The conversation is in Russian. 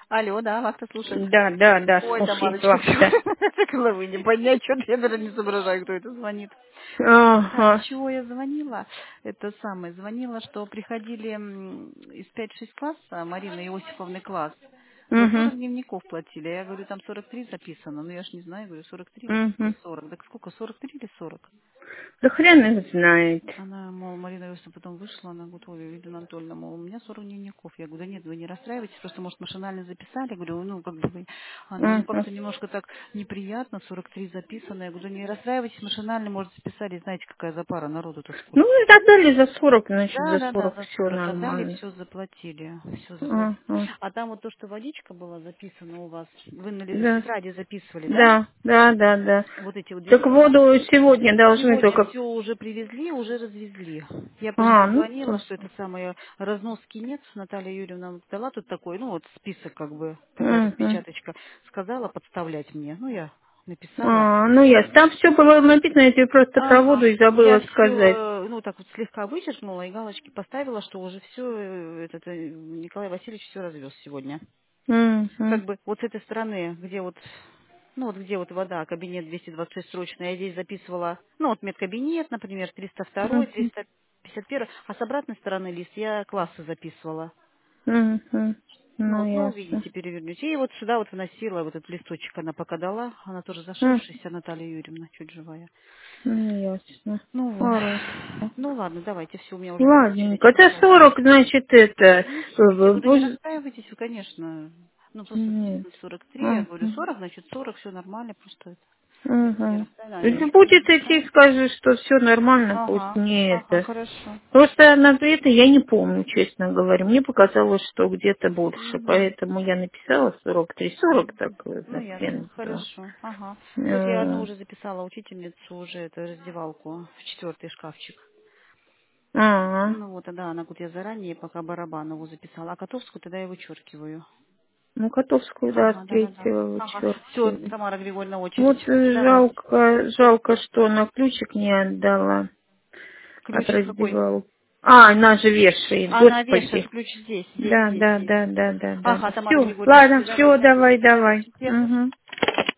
Алло, да, вас кто слушает? Да, да, да, Ой, слушай, Тамарочка, вас, да. головы не поднять, что-то я даже не соображаю, кто это звонит. Так, Ага. чего я звонила? Это самое, звонила, что приходили из 5-6 класса, Марина Иосифовны класс. Вот Угу. 40 дневников платили. Я говорю, там 43 записано. Ну, я ж не знаю, я говорю, 43 или Угу. 40. Так сколько, 43 или 40? Да хрен их знает. Она, мол, Марина Иосифовна потом вышла, она говорит, ой, Елена Анатольевна, мол, у меня 40 дневников. Я говорю, да нет, вы не расстраивайтесь, просто, может, машинально записали. Я говорю, ну, как бы вы... Она, ну, Угу. как-то немножко так неприятно, 43 записано. Я говорю, да не расстраивайтесь, машинально, может, записали. Знаете, какая запара народу-то Ну, сколько. и отдали за 40, значит, Да, за да, да, 40 за все 40 отдали, нормально. все заплатили. Все заплатили. Угу. А там вот то, что водичка была записана у вас, вы на Да. тетради записывали, да? Да, да, да, да. Вот эти вот Так 200. воду сегодня должны Сегодня только... все уже привезли, уже развезли. Я просто А, ну, звонила, что это самое, разноски нет. Наталья Юрьевна дала тут такой, ну вот список как бы, такая угу. распечаточка. Сказала подставлять мне. Ну, я написала. А, ну, ясно. Там все было написано, я тебе просто про воду Ага. и Я забыла сказать. все, ну так вот слегка вычеркнула и галочки поставила, что уже все, Николай Васильевич все развез сегодня. Угу. Как бы вот с этой стороны, где вот, ну вот где вот вода, кабинет 226 срочно, я здесь записывала, ну вот медкабинет, например, 302, Угу. 351, а с обратной стороны лист я классы записывала. Угу. Ну, Ну, вот, ну, ясно. увидите, перевернете. И вот сюда вот вносила вот этот листочек, она пока дала, она тоже М, зашившаяся, Наталья Юрьевна, чуть живая. Ну, ясно. Ну вот. Хорошо. Ну ладно, давайте, все, у меня уже Ладненько. очередь Это пошла. 40, значит, это... Ничего, я говорю, не расстраивайтесь, вы, конечно. Ну, просто Нет. записано 43, я говорю, Мгм. 40, значит 40, все нормально, просто это. Не Мгм. расстраивайтесь. Если будет идти, скажешь, что все нормально, пусть Ага, не ага, это. хорошо. Просто на это я не помню, честно говоря. Мне показалось, что где-то больше. Мгм. Поэтому я написала 43, 40, так Ну, за ясно, хрен знает. хорошо. Ага. Вот я одну Э, уже записала учительницу, уже это раздевалку в 4-й шкафчик. А, Ну вот, да, она говорит, я заранее пока Барабанову записала, а Котовскую тогда я вычеркиваю. ну, Котовскую, да, с Ага, да. третьего Ага. Все, вычеркивали. Тамара Григорьевна, очередь. Вот Давайте. жалко, что она ключик не отдала от Ключик какой? раздевалки. А, она же вешает, Она вешает господи. ключ здесь, здесь, Да, здесь, да, здесь. да, да, да, да, Ага, да. Тамара Все, Григорьевна, ладно, все, все, давайте. давай, До свидания, давай. в четверг. Угу.